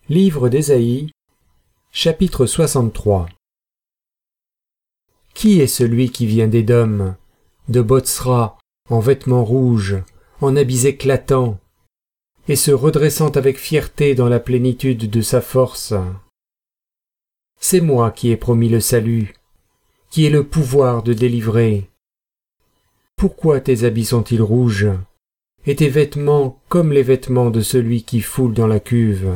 Livre d'Ésaïe, chapitre 63. Qui est celui qui vient d'Édom, de Botsra, en vêtements rouges, en habits éclatants, et se redressant avec fierté dans la plénitude de sa force? C'est moi qui ai promis le salut, qui ai le pouvoir de délivrer. Pourquoi tes habits sont-ils rouges, et tes vêtements comme les vêtements de celui qui foule dans la cuve?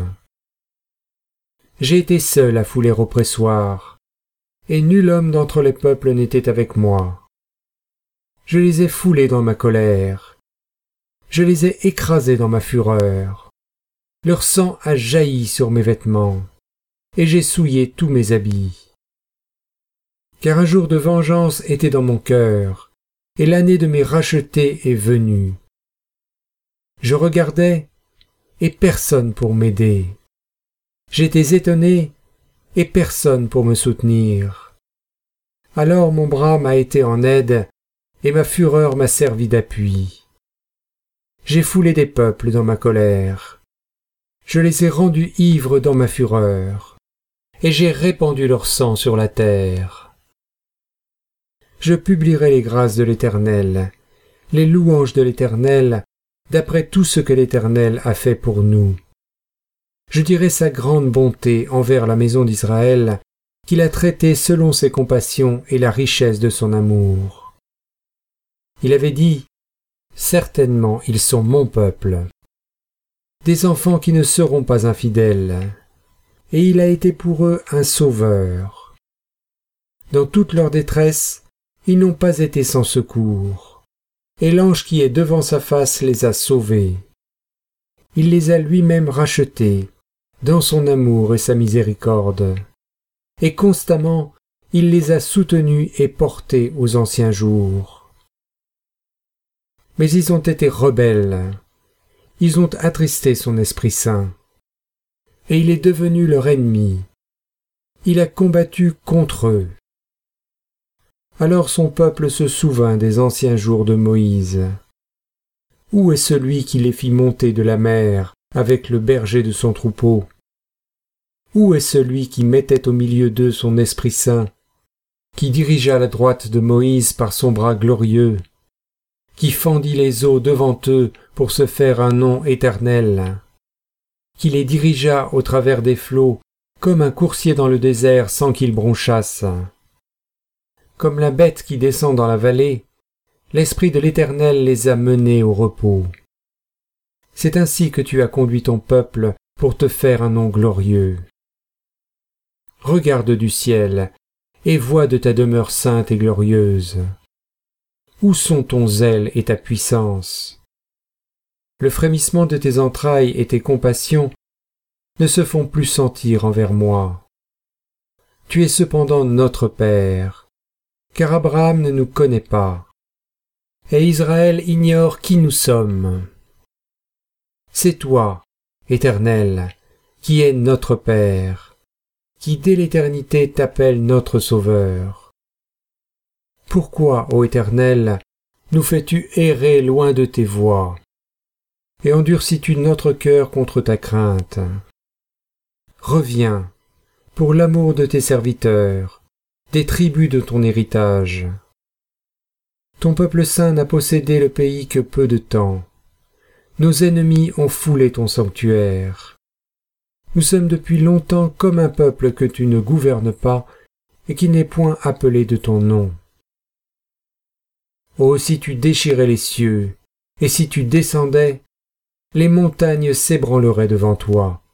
J'ai été seul à fouler au pressoir, et nul homme d'entre les peuples n'était avec moi. Je les ai foulés dans ma colère, je les ai écrasés dans ma fureur. Leur sang a jailli sur mes vêtements, et j'ai souillé tous mes habits. Car un jour de vengeance était dans mon cœur, et l'année de mes rachetés est venue. Je regardais, et personne pour m'aider. J'étais étonné, et personne pour me soutenir. Alors mon bras m'a été en aide, et ma fureur m'a servi d'appui. J'ai foulé des peuples dans ma colère. Je les ai rendus ivres dans ma fureur, et j'ai répandu leur sang sur la terre. Je publierai les grâces de l'Éternel, les louanges de l'Éternel, d'après tout ce que l'Éternel a fait pour nous. Je dirai sa grande bonté envers la maison d'Israël, qu'il a traité selon ses compassions et la richesse de son amour. Il avait dit, « Certainement ils sont mon peuple, des enfants qui ne seront pas infidèles, et il a été pour eux un sauveur. Dans toute leur détresse, ils n'ont pas été sans secours, et l'ange qui est devant sa face les a sauvés. Il les a lui-même rachetés, dans son amour et sa miséricorde, et constamment il les a soutenus et portés aux anciens jours. Mais ils ont été rebelles, ils ont attristé son Esprit Saint, et il est devenu leur ennemi, il a combattu contre eux. Alors son peuple se souvint des anciens jours de Moïse. Où est celui qui les fit monter de la mer avec le berger de son troupeau? Où est celui qui mettait au milieu d'eux son Esprit Saint, qui dirigea la droite de Moïse par son bras glorieux, qui fendit les eaux devant eux pour se faire un nom éternel, qui les dirigea au travers des flots comme un coursier dans le désert sans qu'ils bronchassent? Comme la bête qui descend dans la vallée, l'Esprit de l'Éternel les a menés au repos. C'est ainsi que tu as conduit ton peuple pour te faire un nom glorieux. Regarde du ciel et vois de ta demeure sainte et glorieuse. Où sont ton zèle et ta puissance? Le frémissement de tes entrailles et tes compassions ne se font plus sentir envers moi. Tu es cependant notre Père, car Abraham ne nous connaît pas, et Israël ignore qui nous sommes. C'est toi, Éternel, qui es notre Père, qui dès l'éternité t'appelle notre Sauveur. Pourquoi, ô Éternel, nous fais-tu errer loin de tes voies, et endurcis-tu notre cœur contre ta crainte? Reviens, pour l'amour de tes serviteurs, des tribus de ton héritage. Ton peuple saint n'a possédé le pays que peu de temps. Nos ennemis ont foulé ton sanctuaire. Nous sommes depuis longtemps comme un peuple que tu ne gouvernes pas et qui n'est point appelé de ton nom. Oh, si tu déchirais les cieux, et si tu descendais, les montagnes s'ébranleraient devant toi.